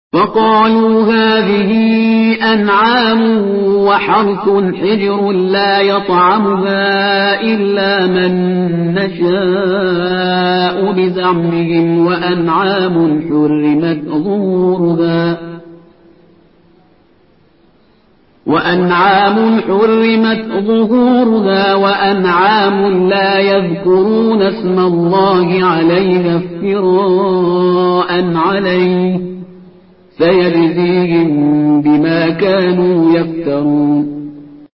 وقالوا هذه أنعام وحرث حجر لا يطعمها إلا من نشاء بزعمهم وأنعام حرمت ظهورها وأنعام لا يذكرون اسم الله عليها افتراء عليه سيجزيهم بما كانوا يفترون